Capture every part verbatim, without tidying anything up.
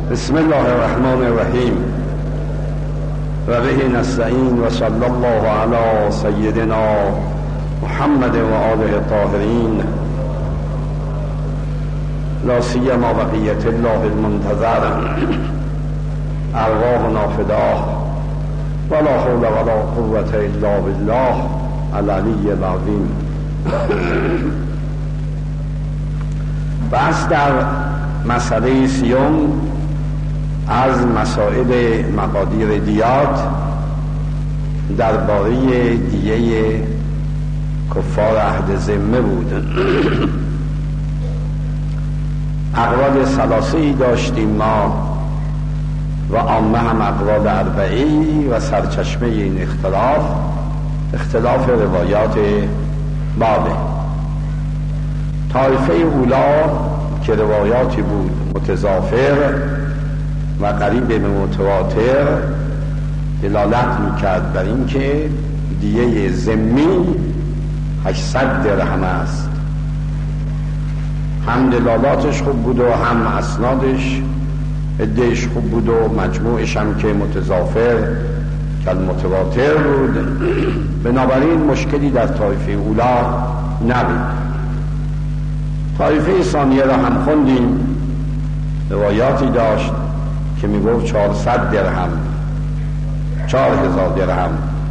بسم الله الرحمن الرحیم و به نستعین و صلی الله علی سیدنا محمد و آله الطاهرین لا سیما بقیت الله المنتظر ارواحنا فداه ولا حول ولا قوة الا بالله العلی العظیم. بحث در مسئله سیوم از مسائل مقادیر دیات درباره دیه کفار عهد ذمه بود. اقوال ثلاثه‌ای داشتیم ما و عامه هم اقوال اربعه‌ای و سرچشمه این اختلاف اختلاف روایات بابه. طایفه اولا که روایاتی بود متضافر و قریب به متواتر دلالت میکرد بر این که دیه ذمی هشتصد درهم است. هم دلالاتش خوب بود و هم اسنادش ادهش خوب بود و مجموعش هم که متضافر که متواتر بود. بنابراین مشکلی در طایفه اولا نبود. طایفه ثانیه را هم خوندیم، روایاتی داشت که می گفت چهارصد درهم چهار هزار درهم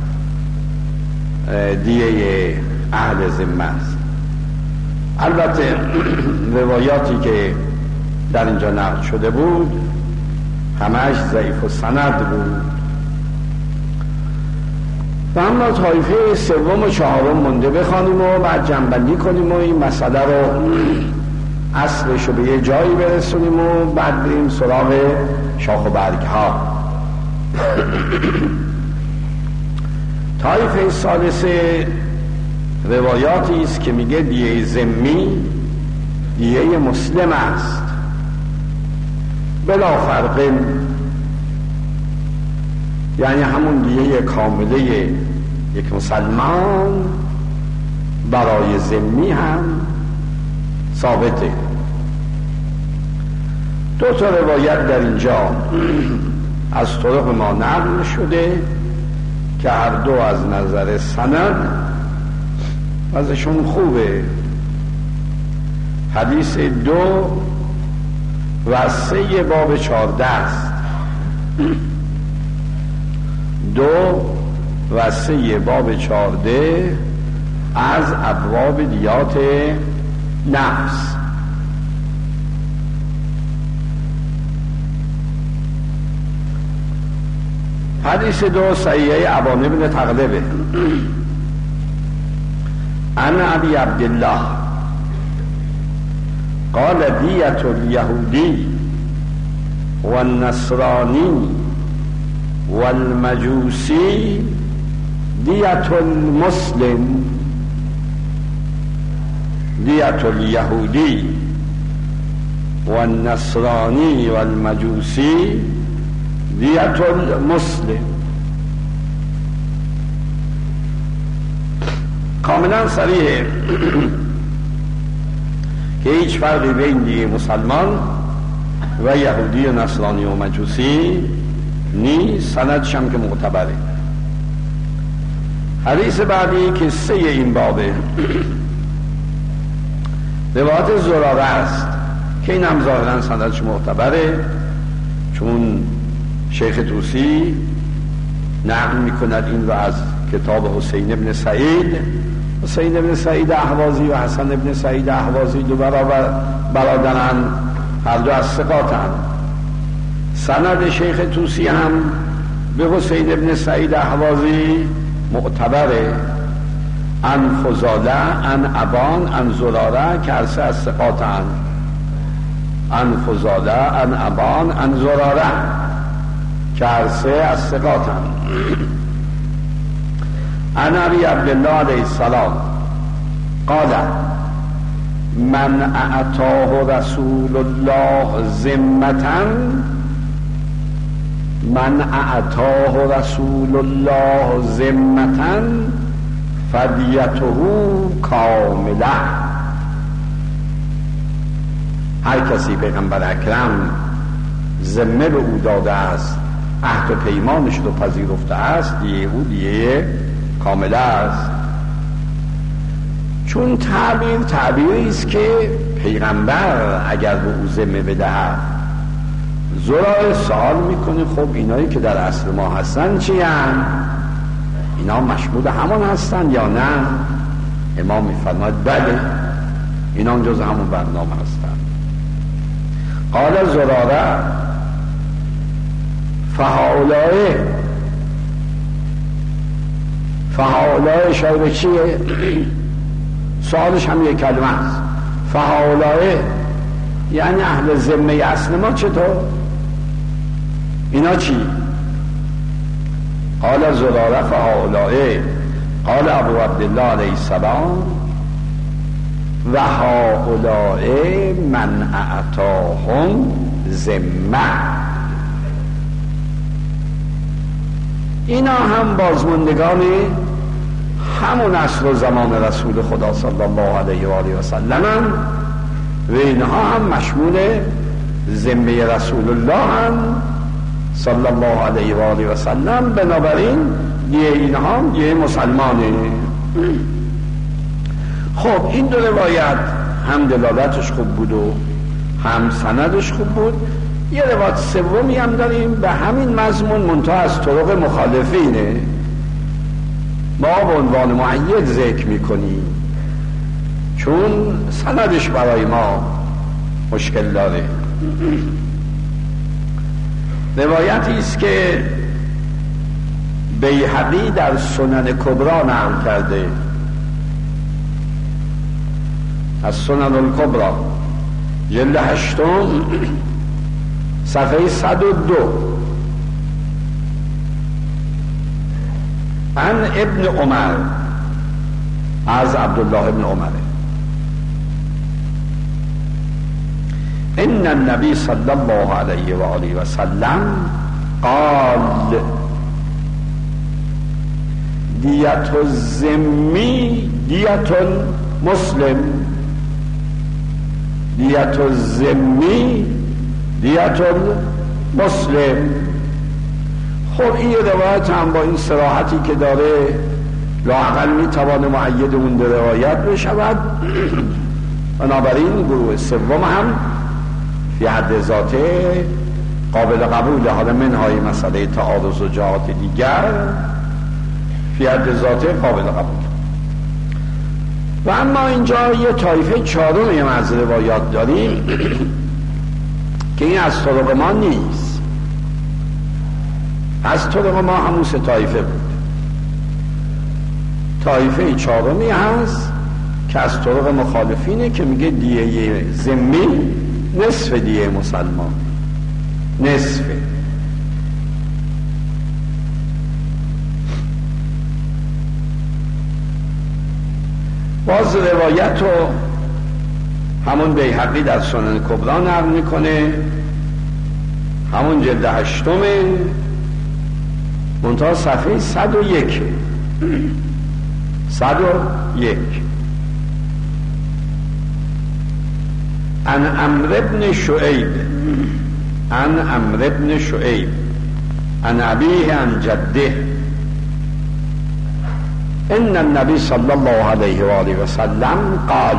دیه اهل ذمه است. البته روایاتی که در اینجا نقل شده بود همش ضعیف و سند بود. و اما طایفه سوم و چهارم مونده بخوانیم و بعد جنبندی کنیم و این مسئله رو اصلش رو به یه جایی برسونیم و بعد بریم سراغ شاخ و برگ ها. طایفه ثالثه روایاتی است که میگه دیه ذمی دیه مسلم است بلا فرق، یعنی همون دیه کامله یک مسلمان برای ذمی هم ثابته. دو تا روایت در اینجا از طرق ما نقل شده که هر دو از نظر سند ازشون خوبه. حدیث دو و سه باب چارده است. دو و سه باب چارده از ابواب دیات نفس. حدیث دو صحیح ابان بن تغلبه عن ابی عبدالله قال دیت الیهودی والنصرانی والمجوسی دیت المسلم. دیت الیهودی والنصرانی والمجوسی دیت المسلم. کاملا صریحه که هیچ فرقی بین دیه مسلمان و یهودی و نصرانی و مجوسی نیست. سندش هم که معتبره. حدیث بعدی که سه این بابه روایت زراره است که این هم ظاهرا سندش معتبره، چون شیخ طوسی نقل میکند این رو از کتاب حسین ابن سعید. حسین ابن سعید اهوازی و حسن ابن سعید اهوازی دو برابر برادرن، هر دو از ثقاتن. سند شیخ طوسی هم به حسین ابن سعید اهوازی معتبره. ان فضاله ان ابان ان زراره که هر سه از ثقاتن. ان فضاله ان ابان ان زراره که هر سه از ثقاتن. عن ابی عبدالله علیه السلام قال من اعطاه رسول الله ذمة من اعطاه رسول الله ذمة فدیته کامله. هر کسی پیغمبر اکرم ذمه به او داده است، عهد و پیمانش رو پذیرفته است، دیه او دیه کامله است. چون تعبیر تعبیری است که پیغمبر اگر به او ذمه بدهد، زراره سوال میکنه خب اینایی که در اصل ما هستن چی هستن؟ اینا مشمول همون هستن یا نه؟ امام میفرماید بله، اینا جز همون برنامه هستن. قال زراره فهؤلاء فهؤلاء اشاره به چیه؟ سوالش هم یک کلمه است. فهؤلاء یعنی اهل ذمه اصل ما چطور؟ اینا چی؟ قال زراره فهؤلاء قال ابو عبدالله علیه السلام و هؤلاء من اعطاهم ذمه. اینا هم بازماندگان همون عصر و زمان رسول خدا صلی الله علیه و آله و سلم و اینها هم مشمول ذمه رسول الله هم صلی الله علیه و آله و سلم. بنابراین دیگه اینها هم دیگه مسلمانه. خب این دو روایت هم دلالتش خوب بود و هم سندش خوب بود. یه روایت سومی هم داریم به همین مضمون منتها از طرق مخالفینه، ما به عنوان مؤید ذکر میکنیم چون سندش برای ما مشکل داره. روایتی است که بیهقی در سنن کبرا نقل کرده، از سنن الکبرا جلد هشتم صفحه صد و دو عن ابن عمر از عبدالله ابن عمر ان النبی صلی الله علیه و آله و سلم قال دیت الذمی دیت المسلم دیت الذمی دیت المسلم. خب این روایت هم با این صراحتی که داره لااقل میتوانه مؤید اون روایت بشود. بنابراین گروه سوم هم فی حد ذاته قابل قبول، حالا منهای مسئله تعارض و جهات دیگر فی حد ذاته قابل قبول. و اما اینجا یه طایفه چهارم هم از روایات داریم که این از طرق ما نیست، از طرق ما همون سه طایفه بود. طایفه چهارمی هست که از طرق مخالفینه که میگه دیه ذمی نصف دیه مسلمان، نصف. باز روایت رو همون بیهقی در سنن کبرا نقل میکنه، همون جلد هشتمه منتها صفحه صد و یک صد و یک عن عمرو بن شعیب عن عمرو بن شعیب عن ابیه عن جده ان النبی صلی الله علیه و آله و سلم قال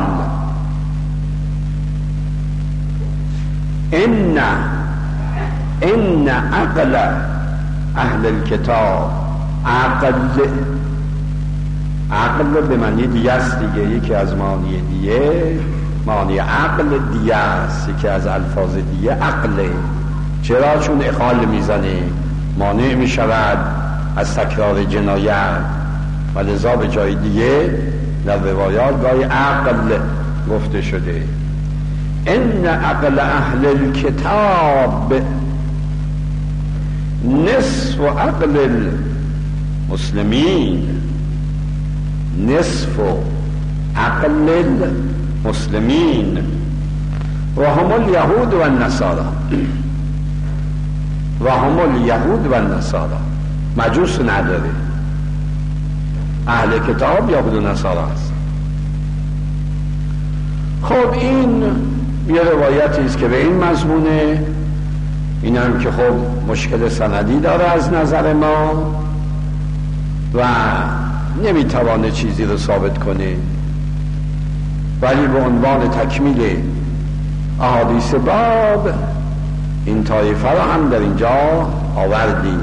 ان ان عقل اهل الکتاب عقل عقل به معنی دیگه است دیگه، یکی از معانی دیگه معانی عقل دیگه است، یکی از الفاظ دیگه عقله. چرا؟ چون اخال میزنه، مانع میشود از تکرار جنایت و لذا به جای دیگه در روایات گاهی عقل گفته شده. ان عقل اهل الکتاب نصف عقل المسلمین نصف عقل المسلمین و هم الیهود و النصارى و هم الیهود و النصارى. مجوس نداره، اهل کتاب یهود و نصارى هست. خب این یه روایتی است که به این مضمونه این هم که خب مشکل سندی داره از نظر ما و نمیتوانه چیزی رو ثابت کنه، ولی به عنوان تکمیل احادیث باب این طایفه رو هم در اینجا آوردیم.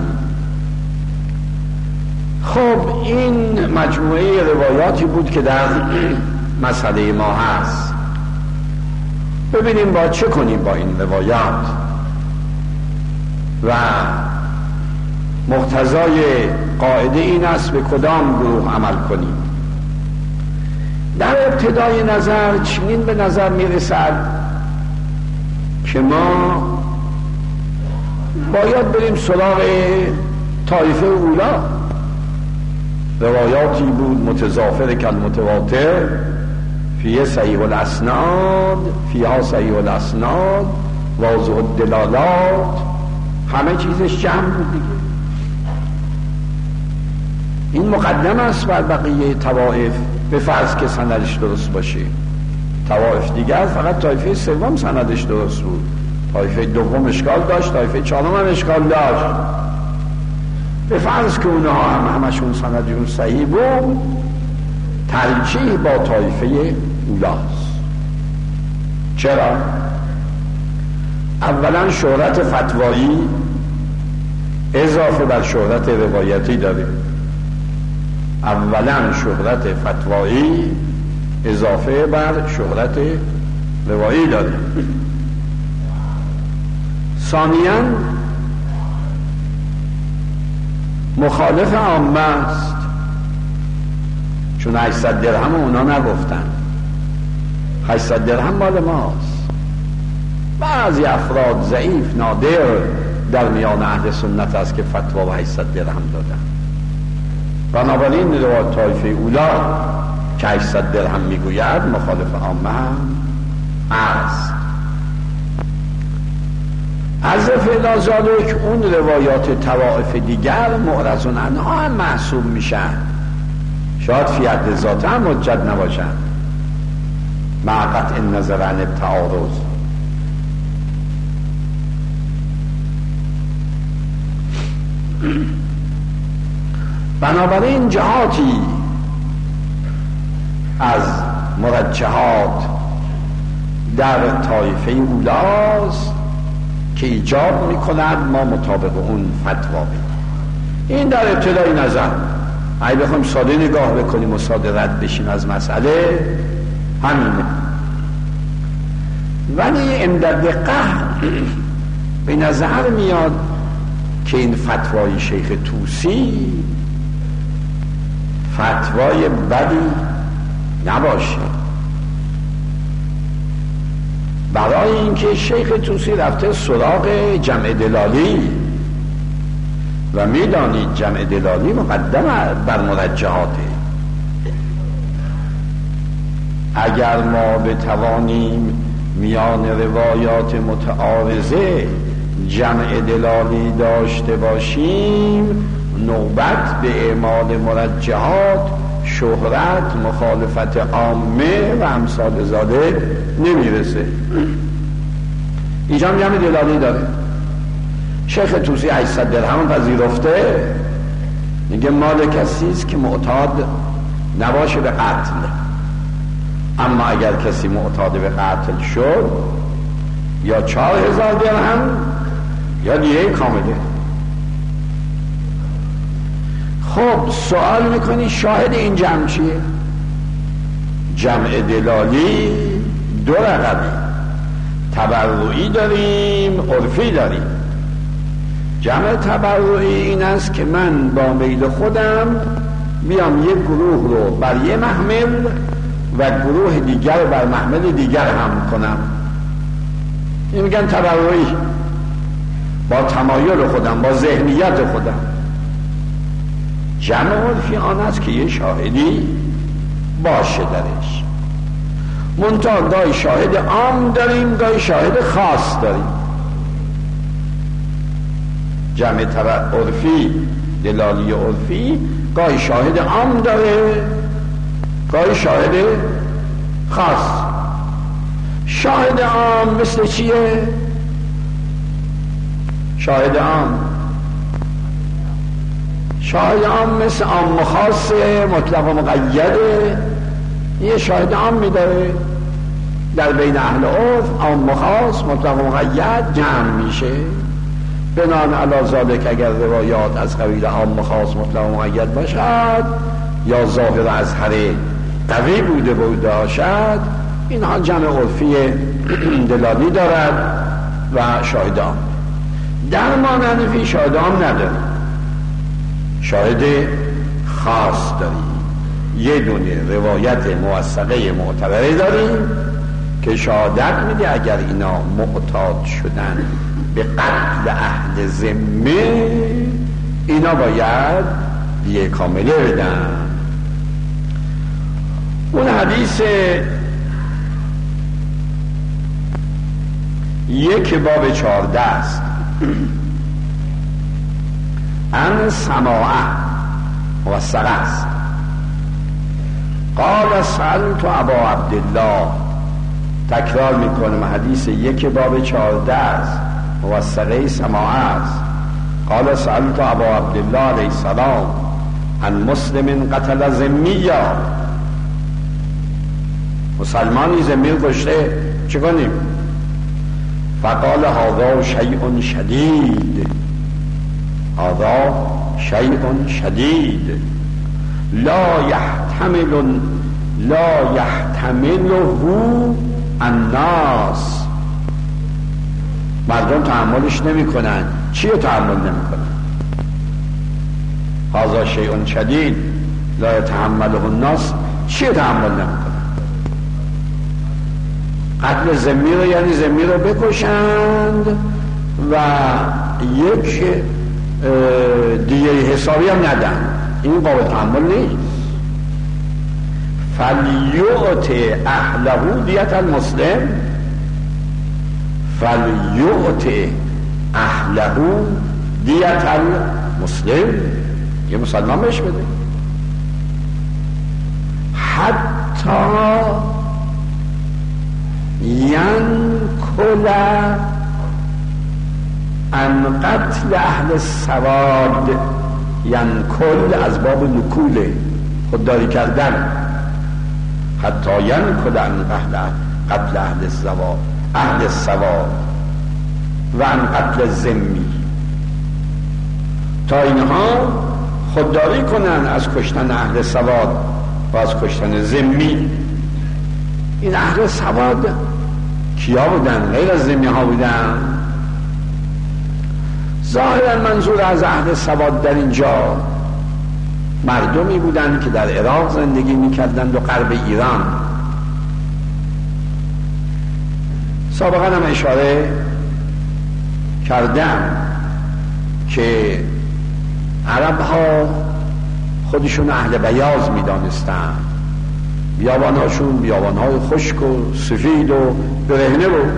خب این مجموعه روایاتی بود که در مسئله ما هست. ببینیم با چه کنیم با این روایات و مقتضای قاعده این است به کدام گروه عمل کنیم. در ابتدای نظر چنین به نظر می رسد که ما باید بریم سراغ طایفه اولا. روایاتی بود متضافر کالمتواتر، فیه صحیح الاسناد، فیها صحیح الاسناد، واضح الدلالات، همه چیزش جمع بود دیگه. این مقدم است بر بقیه طوائف، به فرض که سندش درست باشه. طوائف دیگر فقط طایفه سوم سندش درست بود، طایفه دوم اشکال داشت، طایفه چهارم هم اشکال داشت. به فرض که اونها هم همشون سندشون صحیح بود، ترجیح با طایفه اولاست. چرا؟ اولا شهرت فتوایی اضافه بر شهرت روایتی داره. اولا شهرت فتوایی اضافه بر شهرت روایی داره. ثانیاً مخالف عامه است، چون هشتصد درهم اونا نگفتن. هشتصد درهم مال ماست. بعضی افراد ضعیف نادر در میان اهل سنت است که فتوا و هشتصد درهم دادن. بنابراین روایت طایفه اولا که هشتصد درهم میگوید مخالف عامه هم است. از فعلا ذالک اون روایات طوائف دیگر معرض عنها هم محسوب میشن، شاید فی حد ذات هم حجت نباشن مع قطع النظر عن التعارض. بنابراین جهاتی از مرجحات در طایفه اولاست که ایجاب میکند ما مطابق اون فتوا بدیم. این در ابتدای نظر. اگه بخوایم ساده نگاه بکنیم و ساده رد بشیم از مسئله همینه. ولی عند دقت به نظر میاد که این فتوای شیخ طوسی فتوای بدی نباشه، برای اینکه شیخ طوسی رفته سراغ جمع دلالی و میدانید جمع دلالی مقدم بر مرجحاته. اگر ما بتوانیم میان روایات متعارضه جمع دلالی داشته باشیم، نوبت به اعمال مرجحات، شهرت، مخالفت عامه و امثال ذالک نمیرسه. اینجا هم جمع دلالی داره. شیخ طوسی هشتصد درهم پذیرفته، میگه مال کسی است که معتاد نباشه به قتل، اما اگر کسی معتاد به قتل شد یا چهار هزار درهم یا دیگه کامله. خب سوال میکنی شاهد این جمع چیه؟ جمع دلالی دو رقمی، تبرعی داریم، عرفی داریم. جمع تبرعی این است که من با میل خودم بیام یک گروه رو بر یک محمل و گروه دیگر بر محمل دیگر هم کنم. این میگن تبرعی، با تمایل خودم، با ذهنیت خودم. جمع عرفی آن است که یه شاهدی باشه درش. منتها گاهی شاهد عام داریم، گاهی شاهد خاص داریم. جمع عرفی، دلالی عرفی، گاهی شاهد عام داره، گاهی شاهد خاص. شاهد عام مثل چیه؟ شاهد عام، شاهد عام مثل عام و خاص مطلق و مقیده. یه شاهد عام میداره در بین اهل عرف، عام و خاص مطلق و مقید جمع میشه. بنان علی ذالک اگر روایات از قبیل عام و خاص مطلق و مقید باشد یا ظاهر اظهر قوی بوده بوده باشد، اینها جمع عرفی دلالی دارد و شاهد عام. در ما حنفی شاهد عام نداریم، شاهد خاص داریم. یه دونه روایت موثقه معتبره داریم که شهادت میده اگر اینا معتاد شدن به قتل اهل ذمه، اینا باید دیه کامله بدن. اون حدیث یک باب چارده است. ان سماعه موثقه است. قال سألت ابا عبدالله، تکرار میکنم حدیث یک باب چارده است، موثقه سماعه است. قال سألت ابا عبدالله علیه السلام عن مسلم قتل ذمیا، مسلمانی ذمی کشته چه کنیم؟ فقال هذا شیء شدید، هذا شیء شدید لا یحتمل لا یحتمله الناس، مردم تحملش نمی کنن. چی رو تحمل نمی کنن؟ هذا شیء شدید لا یتحمله الناس، چی رو تحمل نمی کنن؟ قتل ذمی رو، یعنی ذمی رو بکشند و یک دیگه حسابی هم ندن. این قابل تحمل نیست. فلیعط اهله دیت المسلم، فلیعط اهله دیت المسلم، یه مسلمان بهش بده. حتی ینکل ان قتل اهل السواد، ینکل از باب نکوله، خودداری کردن. حتی ینکل ان قتل اهل السواد، اهل السواد و ان قتل ذمی، تا اینها خودداری کنن از کشتن اهل سواد و از کشتن ذمی. این اهل سواد کیا بودن؟ غیر از ذمی ها بودن. ظاهرا منظور از اهل سواد در اینجا مردمی بودند که در عراق زندگی میکردند و غرب ایران. سابقا هم اشاره کردم که عرب ها خودشون اهل بیاض میدانستند، بیابان هاشون بیابان های خشک و سفید و برهنه بود.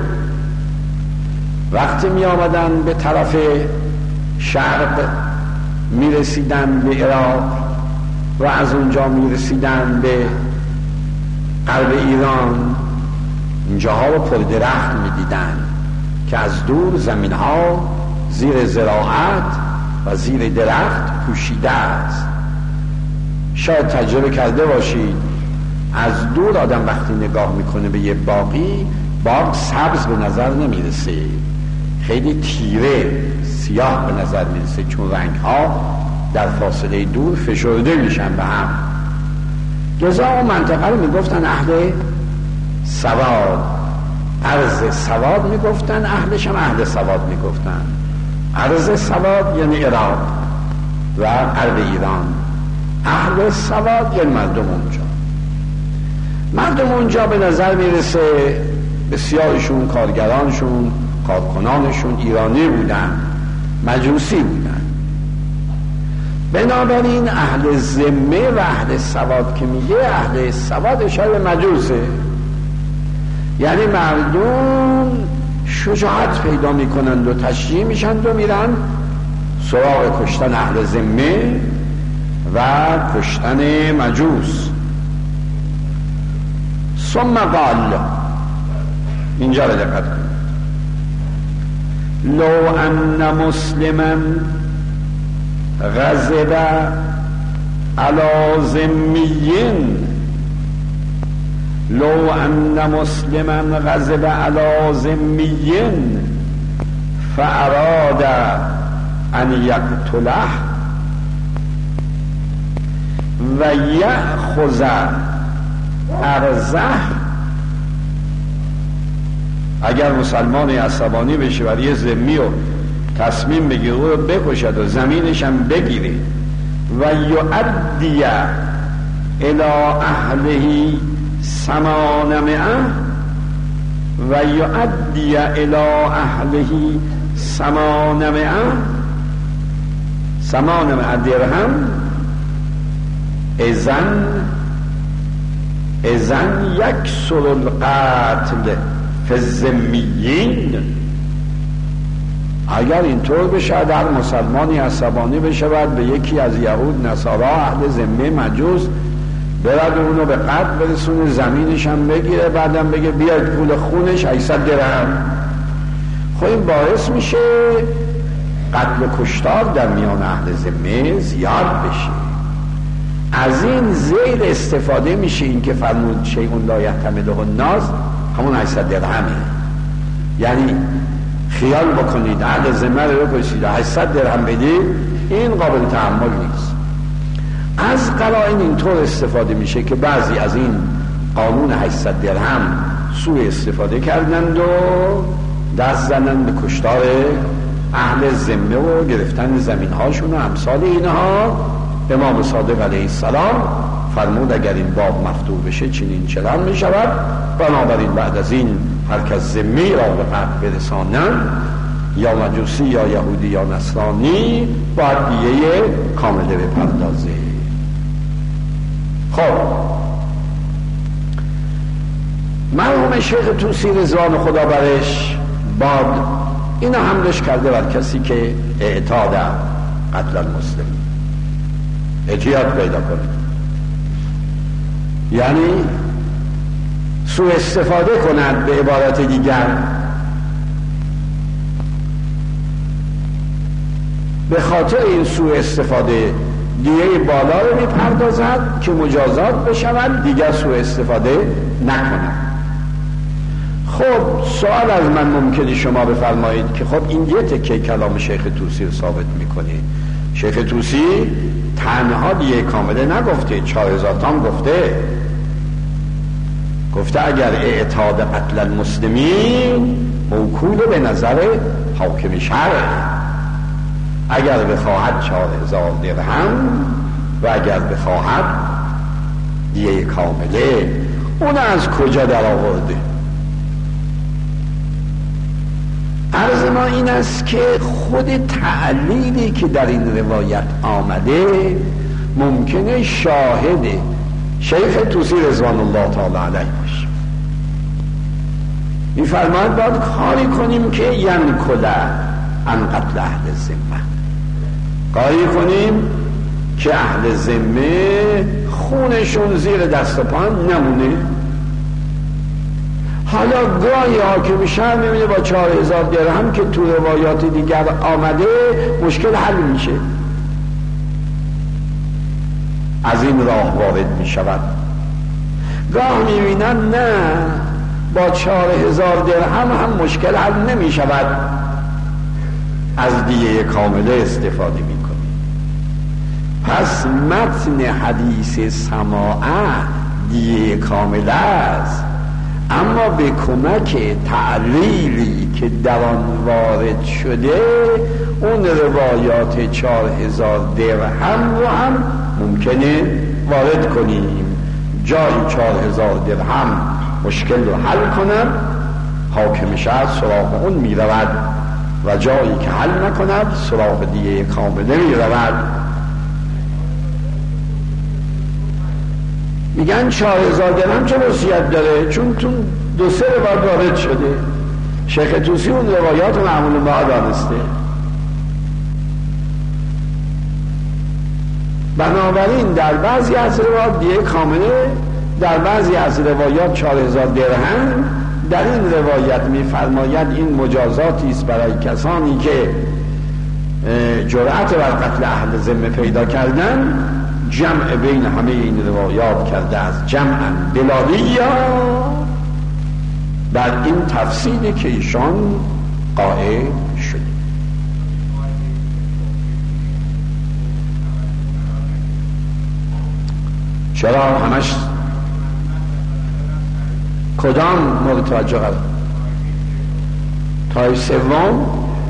وقتی می آمدن به طرف شرق می رسیدن به عراق و از اونجا می رسیدن به غرب ایران، اینجاها رو پر درخت می دیدن که از دور زمین ها زیر زراعت و زیر درخت پوشیده است. شاید تجربه کرده باشید، از دور آدم وقتی نگاه میکنه به یه باغی، باغ سبز به نظر نمیرسه، خیلی تیره سیاه به نظر میرسه، چون رنگ ها در فاصله دور فشرده میشن به هم. لذا اون منطقه رو میگفتن اهل سواد، ارض سواد میگفتن، اهلش هم اهل سواد میگفتن. ارض سواد یعنی عراق و غرب ایران، اهل سواد یعنی مردم اونجا. مردم اونجا به نظر میرسه بسیارشون، کارگرانشون، کارکنانشون ایرانی بودن، مجوسی بودن. بنابراین اهل ذمه و اهل سواد که میگه، اهل سواد اشاره مجوسه، یعنی مردم شجاعت پیدا میکنند و تشجیع میشند و میرن سراغ کشتن اهل ذمه و کشتن مجوس. ثم قال، اینجا رو دقت کنید، لو ان مسلما غضب علی ذمی لو ان مسلما غضب علی ذمی فاراد ان یقتله و یأخذ ارزه، اگر مسلمانی عصبانی بشه و یه ذمی رو تصمیم بگیره او رو بکشد و زمینش هم بگیره و یؤدی الی اهله ثمانمائه و یؤدی الی اهله ثمانمائه ثمانمائه درهم اذن اذن یکسر القتل فی الذمیین. اگر اینطور بشه در مسلمانی عصبانی بشه بعد به یکی از یهود نصارا اهل ذمه مجوس برد اونو به قتل برسونه زمینش هم بگیره بعدم بگه بیاید پول خونش هشتصد درهم، خب این باعث میشه قتل و کشتار در میان اهل ذمه زیاد بشه. از این ذیل استفاده میشه این که فرمود شیء لا یحتمله الناس، همون هشتصد درهمه. یعنی خیال بکنید اهل ذمه رو بکشید هشتصد درهم بدید، این قابل تحمل نیست. از قرائن اینطور استفاده میشه که بعضی از این قانون هشتصد درهم سوء استفاده کردند و دست زنند به کشتار اهل ذمه و گرفتن زمین هاشون و امثال اینها. امام صادق علیه السلام فرمود اگر این باب مفتوح بشه چنین چنان می شود، بنابراین بعد از این هر کس ذمی را به قتل برسانند یا مجوسی یا یهودی یا نصرانی باید دیه کامله بپردازه. خب مرحوم شیخ طوسی رضوان خدا برش باد اینا حملش کرده بر کسی که اعتاد قتل المسلم، احتیاط پیدا کنید، یعنی سوء استفاده کند. به عبارت دیگر به خاطر این سوء استفاده دیه بالا رو میپردازد که مجازات بشود، دیگر سوء استفاده نکند. خب سوال از من ممکنه شما بفرمایید که خب این یه تکه کلام شیخ طوسی رو ثابت میکنه. شیخ طوسی تنها دیه کامله نگفته، چهار هزار تام گفته. گفته اگر اعتاد قتل المسلمین موکول به نظر حاکم شرع، اگر بخواهد چهار هزار درهم و اگر بخواهد دیه کامله. اون از کجا در آورده؟ عرض ما این است که خود تعلیلی که در این روایت آمده ممکنه شاهد شیخ طوسی رضوان الله تعالی علیه باشه. می‌فرماید باید کاری کنیم که ینکل عن قتل اهل ذمه، کاری کنیم که اهل ذمه خونشون زیر دست و پا نمونه. حالا گاهی حاکم شهر میبینه با چهار هزار درهم که تو روایات دیگر آمده مشکل حل میشه، از این راه وارد میشود. گاه میبینن نه با چهار هزار درهم هم مشکل حل نمیشود، از دیه کامله استفاده میکنه. پس متن حدیث سماعه دیه کامله است، اما به کمک تعلیلی که در آن وارد شده اون روایات چهار هزار درهم رو هم ممکنه وارد کنیم. جای چهار هزار درهم مشکل رو حل کنن، حاکم شهر سراغ اون می رود و جایی که حل نکند سراغ دیه کامله می رود. میگن چهار هزار درهم چه وصیت داره؟ چون تو دو سه بار وارد شده. شیخ طوسی اون روایات رو معمول ما دانسته. بنابراین در بعضی از روایات دیه کامله، در بعضی از روایات چهار هزار درهم در این روایت می‌فرماید این مجازاتی است برای کسانی که جرأت بر قتل اهل ذمه پیدا کردن. جمع بین همه این روایات کرده است، جمعاً دلالیا بر این تفسیری که ایشان قائل شده. چرا همش کدام مورد توجه قرار؟ تای سوم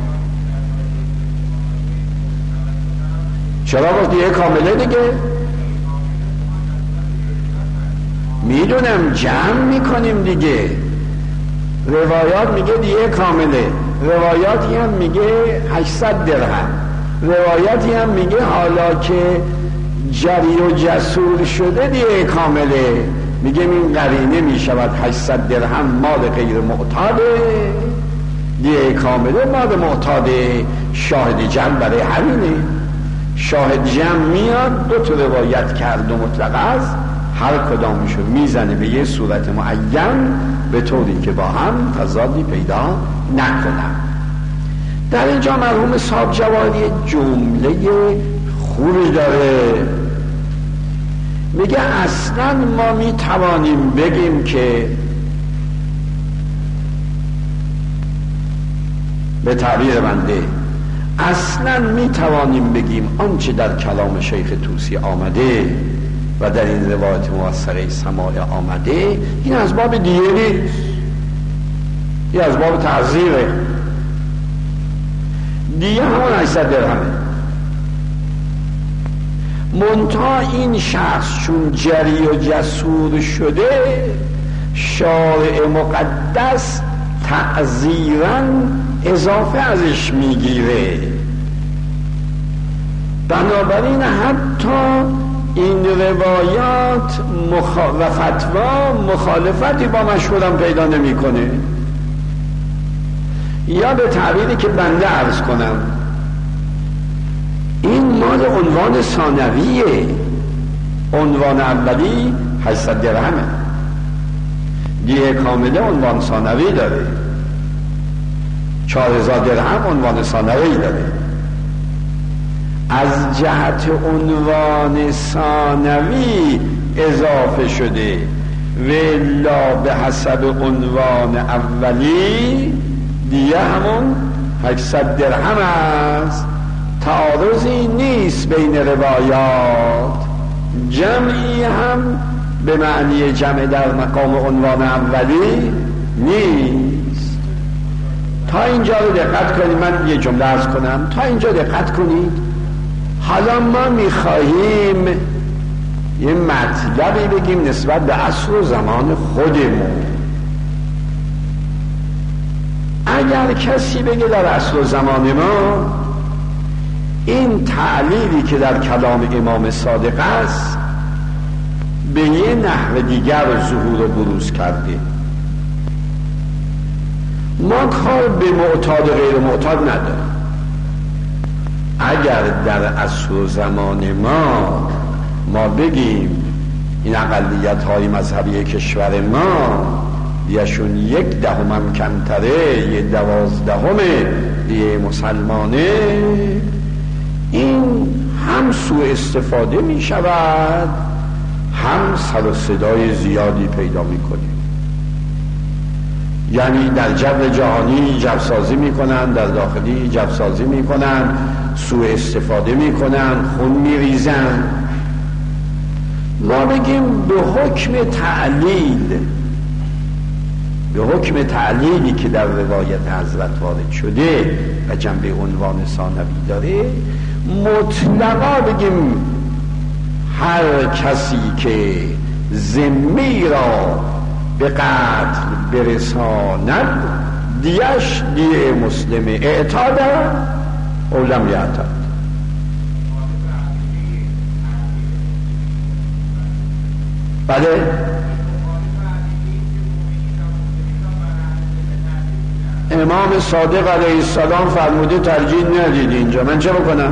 چرا گفت دیگه کامله دیگه؟ میدونم جمع میکنیم دیگه. روایات میگه دیگه کامله، روایاتی هم میگه هشتصد درهم، روایاتی هم میگه حالا که جری و جسور شده دیگه کامله. میگه این قرینه میشود هشتصد درهم مال غیر معتاده دیگه کامله، مال معتاده شاهد جمع برای همینه. شاهد جمع میاد دو تا روایت کرد و مطلق است، هر کدامشو میزنه به یه صورت معین به طوری که با هم تضادی پیدا نکنن. در اینجا مرحوم صاحب جوادی جمله خوبی داره، میگه اصلا ما میتوانیم بگیم که به تعبیر بنده اصلا میتوانیم بگیم آنچه در کلام شیخ طوسی آمده و در این روایت موثقه سماع آمده این از باب دیگه نیست، این از باب تعذیره. دیگه همون هشتصد درهمه، منتها این شخص چون جری و جسور شده شارع مقدس تعذیراً اضافه ازش میگیره. بنابراین حتی این روایات مخ... و فتوا مخالفتی با مشهورم پیدا نمیکنه. یا به تعبیری که بنده عرض کنم این مال عنوان ثانویه، عنوان اولی هشتصد درهمه، دیه کامله عنوان ثانوی داره، چهار هزار درهم عنوان ثانوی داره. از جهت عنوان ثانوی اضافه شده ولا به حسب عنوان اولی دیگه همون هشتصد درهم است. تعارضی نیست بین روایات، جمعی هم به معنی جمع در مقام عنوان اولی نیست. تا اینجا رو دقت کنید، من یه جمله عرض کنم، تا اینجا دقت کنید. حالا ما میخواهیم یه مطلبی بگیم نسبت به عصر و زمان خودمون. اگر کسی بگه در عصر و زمان ما این تعلیلی که در کلام امام صادق است به یه نحو دیگر ظهور و بروز کرده، ما کار به معتاد و غیر معتاد نداریم. اگر در عصر و زمان ما ما بگیم این اقلیت های مذهبی کشور ما دیشون یک دهم هم کمتره، یک دوازدهمه دیگه مسلمانه، این هم سوء استفاده می شود هم سر و صدای زیادی پیدا می کنیم. یعنی در جو جهانی جوسازی می کنن، در داخلی جوسازی می کنن، سوء استفاده می کنن، خون می ریزن. ما بگیم به حکم تعلیل، به حکم تعلیلی که در روایت حضرت وارد شده و جنبه عنوان ثانوی داره، مطلقا بگیم هر کسی که ذمی را به قتل برساند دیش دیه مسلم اعتاد او لم یعتد. بله امام صادق علیه السلام فرموده ترجیح ندید اینجا، من چه بکنم؟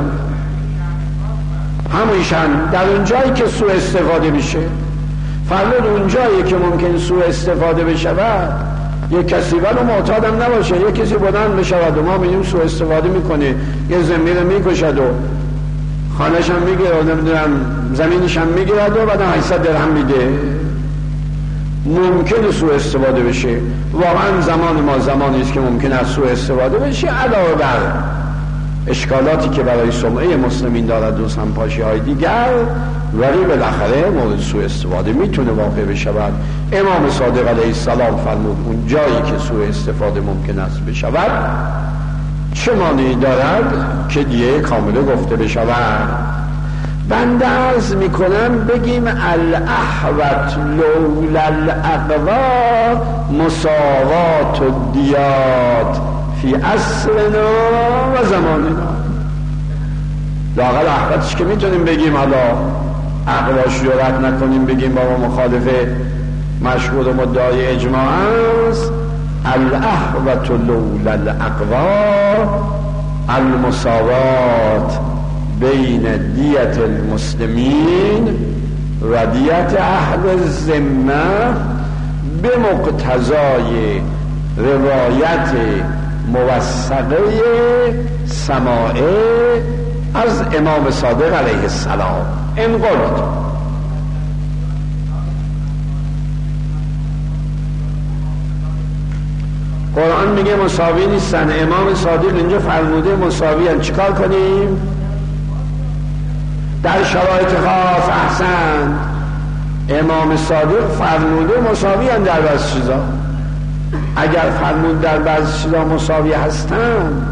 همونشن در اون جایی که سوء استفاده میشه فرمود، اون جایی که ممکن سوء استفاده بشود یک کسی ولی معتادم نباشه، یک کسی بلند بشود و ما میدیم سوء استفاده میکنه، یه زمین رو میکشد و خانهش هم میگیره و نمیدونم زمینش هم میگیرد و بعد هشتصد درهم میده، ممکنه سوء استفاده بشه. واقعا زمان ما زمانی است که ممکن است سوء استفاده بشه، علاوه بر اشکالاتی که برای سمعه مسلمین دارد و سمپاشی های دیگر، ولی بالاخره مورد سوء استفاده میتونه واقع بشود. امام صادق علیه السلام فرمود اون جایی که سوء استفاده ممکن است بشود چه مانعی دارد که دیه کامله گفته بشود. بنده عرض میکنم بگیم الاحوت لولا الاقوا مساوات الدیات فی عصرنا و زماننا. لااقل احوتش که میتونیم بگیم، حالا اقواش جرأت نکنیم بگیم با ما مخالف مشهور و مدعای اجماع است. الاحوت لولا الاقوا المساوات بین دیت المسلمین و دیت اهل الذمه به مقتضای روایت موثقه سماعه از امام صادق علیه السلام. این قلت قرآن میگه مساوی نیستن، امام صادق اینجا فرموده مساوی هم، چیکار کنیم؟ در شرایط خاص احسن امام صادق فرموده مساوی هم در بعض چیزا، اگر فرمود در بعض چیزا مساوی هستند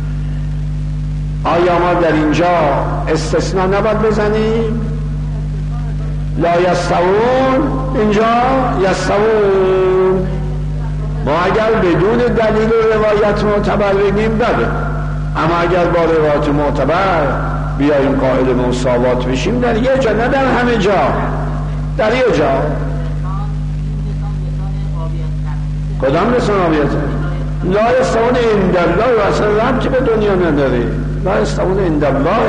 آیا ما در اینجا استثناء نباید بزنیم؟ لا یستوون، اینجا یستوون. ما اگر بدون دلیل و روایت معتبر بگیم بده، اما اگر با روایت معتبر بیاییم قائل مساوات بشیم در یه جا، نه در همه جا، در یه جا. کدام لسان آبیته؟ لا یستوون عند الله، و اصلا ربطی به دنیا نداره. لا یستوون عند الله.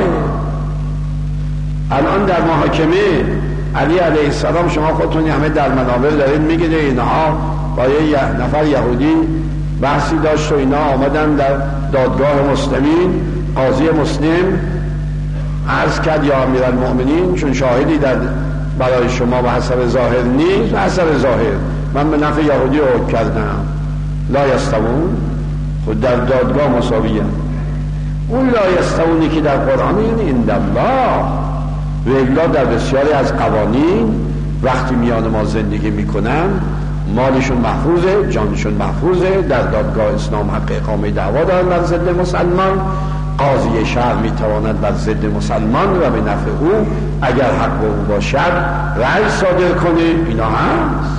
الان در محاکمه علی علیه السلام شما خودتون همه در منابر دارید میگید اینها با یه نفر یهودی بحثی داشت و اینا آمدن در دادگاه مسلمین، قاضی مسلم عرض کرد یا امیرالمؤمنین چون شاهدی در برای شما به حسب ظاهر نیست، به حسب ظاهر من به نفع یهودی حکم کردم. لا یستوون خود در دادگاه مساویه. اون لا یستوونی که در قرآن این عند الله و الا در بسیاری از قوانین وقتی میان ما زندگی میکنن مالشون محفوظه، جانشون محفوظه، در دادگاه اسلام حق اقامه دعوا دارن بر ضد مسلمان، قاضی شهر میتواند بر ضد مسلمان و به نفع او اگر حق او باشد رأی صادر کنه. اینا هست.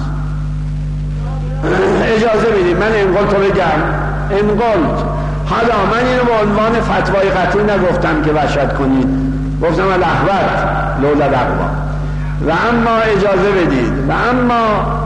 اجازه بدید من انقلت رو بگم. انقلت حالا من اینو به عنوان فتوای قطعی نگفتم که وحشت کنید، گفتم الاحوت لولا الاقوا. و اما اجازه بدید و اما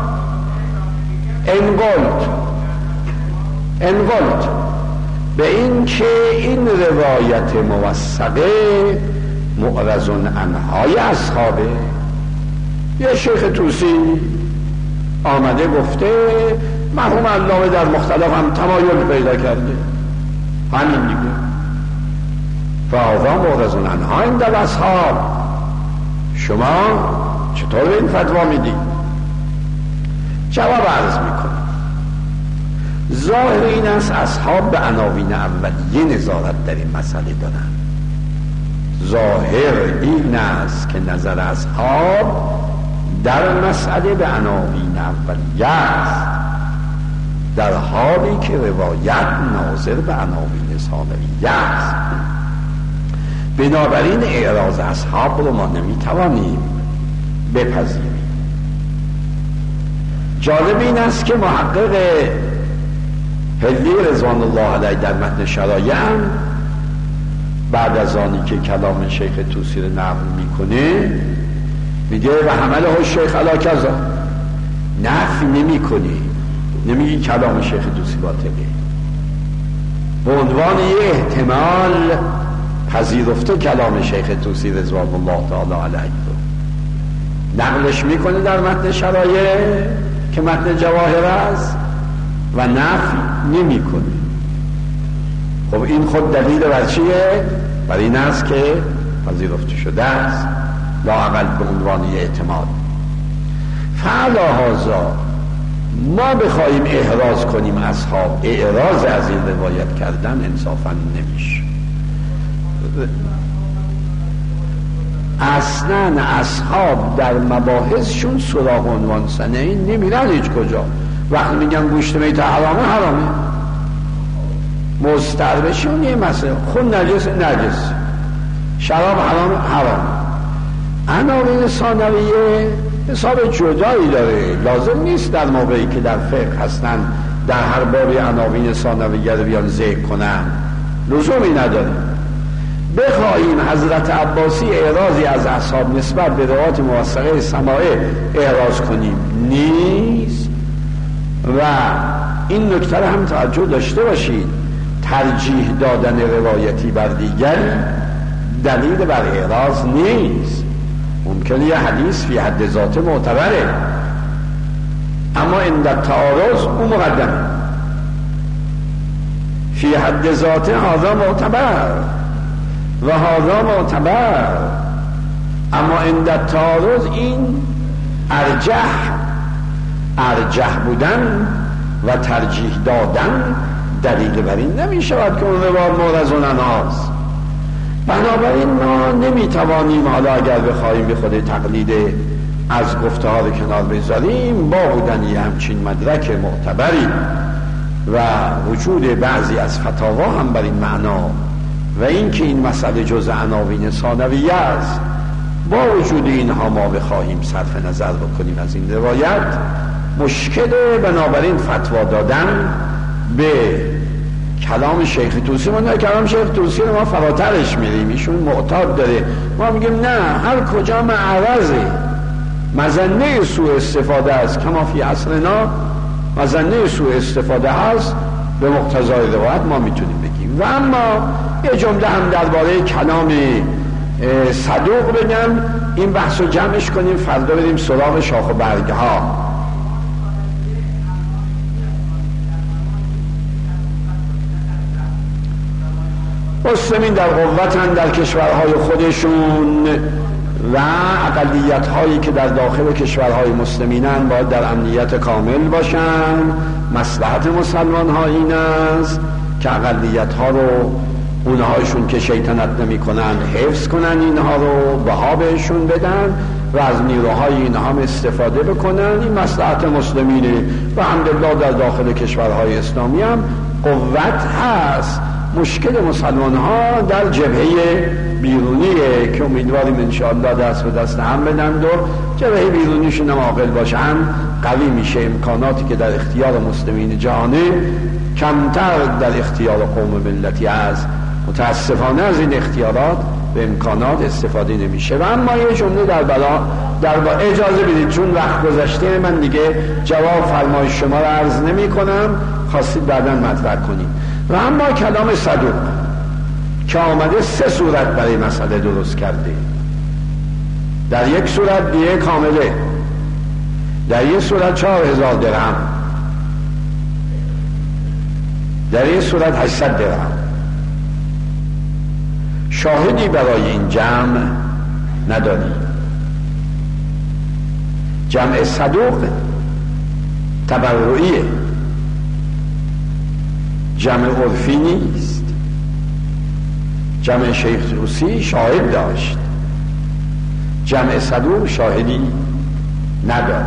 انقلت انقلت به این که این روایت موثقه معرض عنهای اصحابه. یه شیخ طوسی آمده گفته مرحوم علامه در مختلف هم تمایل پیدا کرده، همین دیگه. فهذا معرض عنها عند الاصحاب. شما چطور به این فتوا میدی؟ جواب عرض میکنم. ظاهر این است اصحاب به عناوین اولیه نظارت در این مسئله دارن. ظاهر این است که نظر اصحاب در مسئله به عناوین اولیه است، در حالی که روایت ناظر به عناوین ثانویه است. بنابراین اعراض اصحاب رو ما نمیتوانیم بپذیریم. جالب این است که محقق هلی رضوان الله علیه در متن شرایع بعد از آنی که کلام شیخ طوسی رو نقل میکنه میگه و حمله شیخ علی کذا، نفی نمیکنی، نمیگی کلام شیخ طوسی باطله، به عنوان یه احتمال پذیرفته کلام شیخ طوسی رضوان الله تعالی علیه رو نقلش میکنه در متن شرایع که متن جواهر است. و نفی نمی کنه. خب این خود دلیل بر چیه؟ بر این است که پذیرفته شده است، لااقل به عنوان اعتماد. فعلا هذا ما بخواهیم احراز کنیم اصحاب، اعراض از این روایت کردن انصافا نمیشه. اصلا اصحاب در مباحثشون سراغ عنوان سنهی نمیرن هیچ کجا. وقتی میگن گوشت میت حرامه حرامه، مستربشون یه مسئله، خون نجس نجس، شراب حرام حرام. عناوین ثانویه حساب جدایی داره، لازم نیست در موقعی که در فقه هستن در هر بابی عناوین ثانویه رو بیان ذکر کنن، لزومی نداره. بخواهیم حضرت عباسی اعراضی از اصحاب نسبت به روایات موثقه سماعه اعراض کنیم نیست. و این نکته رو هم توجه داشته باشید، ترجیح دادن روایتی بر دیگر دلیل بر اعراض نیست. ممکنه یه حدیث فی حد ذاته معتبره، اما عند تعارض او مقدمه. فی حد ذاته هذا معتبر و هذا معتبر، اما عند تعارض این ارجح. ارجح بودن و ترجیح دادن دلیل بر این نمی شود که اون روایت معرض عنهاست. بنابراین ما نمیتوانیم حالا اگر بخواهیم به خود تقلید از گفته ها رو کنار بذاریم، با بودن یه همچین مدرک معتبری و وجود بعضی از فتاوا هم بر این معنا و اینکه این مسئله جز عناوین ثانویه است، با وجود اینها ما بخواهیم صرف نظر بکنیم از این روایت، مشکل بنابراین فتوا دادن به کلام شیخ طوسی. ما نه کلام شیخ طوسی رو ما فراترش میریم، ایشون معتاد داره، ما میگیم نه، هر کجا معرضه مظنه سوء استفاده است، کما فی عصرنا مظنه سوء استفاده هست، به مقتضای روایت ما میتونیم بگیم. و اما یه جمله هم درباره کلام صدوق بگم، این بحث رو جمعش کنیم، فردا بریم سراغ شاخ و برگ ها. مسلمین در قوتن در کشورهای خودشون و اقلیت هایی که در داخل کشورهای مسلمینن باید در امنیت کامل باشن. مصلحت مسلمان ها این است که اقلیت ها رو اونهایشون که شیطنت نمی کنن حفظ کنن، اینها رو بها بهشون بدن و از نیروهای اینها هم استفاده بکنن. این مصلحت مسلمینه و الحمدلله در داخل کشورهای اسلامی هم قوت هست. مشکل مسلمان ها در جبهه بیرونیه که امیدواریم انشاءالله دست به دست هم بدند و جبهه بیرونیشون هم عاقل باشن، قوی میشه. امکاناتی که در اختیار مسلمین جهانه کمتر در اختیار قوم ملتی است. متاسفانه از این اختیارات به امکانات استفاده نمیشه. و اما یه جمله در بلا در با اجازه بدید، چون وقت گذشته، من دیگه جواب فرمایش شما رو عرض نمی کنم، خواستید بعداً مطرح کنید. و اما کلام صدوق که آمده سه صورت برای مسئله درست کرده. در یک صورت دیه کامله، در یک صورت چهار هزار درهم، در یک صورت هشتصد درهم. شاهدی برای این جمع نداریم. جمع صدوق تبرعیه، جمع عرفی نیست. جمع شیخ طوسی شاهد داشت، جمع صدوق شاهدی نداره.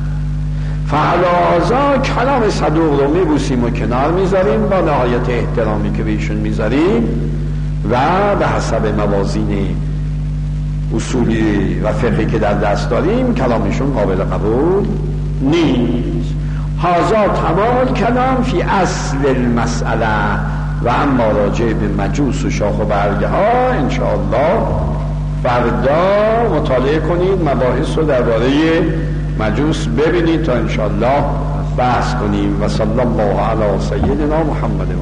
فعلازا کلام صدوق رو میبوسیم و کنار میذاریم با نهایت احترامی که بهشون میذاریم و به حسب موازین اصولی و فقهی که در دست داریم کلامشون قابل قبول نیست. هذا تمام کلام فی اصل المسئله. و اما راجع به مجوس و شاخ و برگه ها انشاءالله فردا مطالعه کنید، مباحث رو درباره مجوس ببینید تا انشاءالله بحث کنیم. و صلی الله علی سیدنا محمد.